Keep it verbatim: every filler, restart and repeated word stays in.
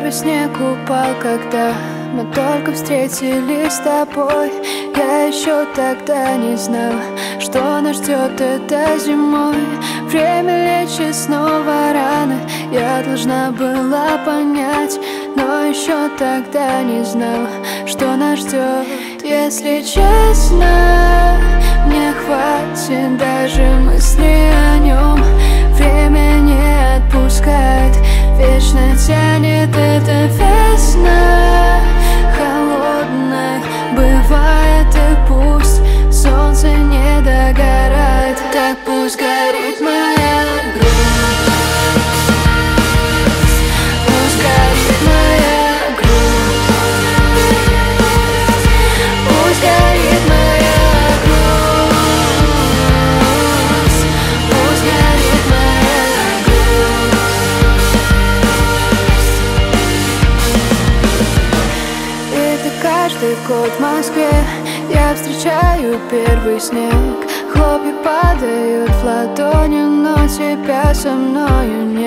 Первый снег упал, когда мы только встретились с тобой. Я еще тогда не знала, что нас ждет этой зимой. Время лечит снова раны, я должна была понять, но еще тогда не знала, что нас ждет. Если честно, мне хватит даже мысли о нем. Время не отпускает, вечно тянет эта весна. Холодная бывает, и пусть солнце не догорает, так пусть горит моя грудь. Пусть горит моя грудь. Пусть горит моя грудь. Пусть горит моя грудь. Это каждый год в Москве я встречаю первый снег. Хлопья падают в ладони, но тебя со мною нет.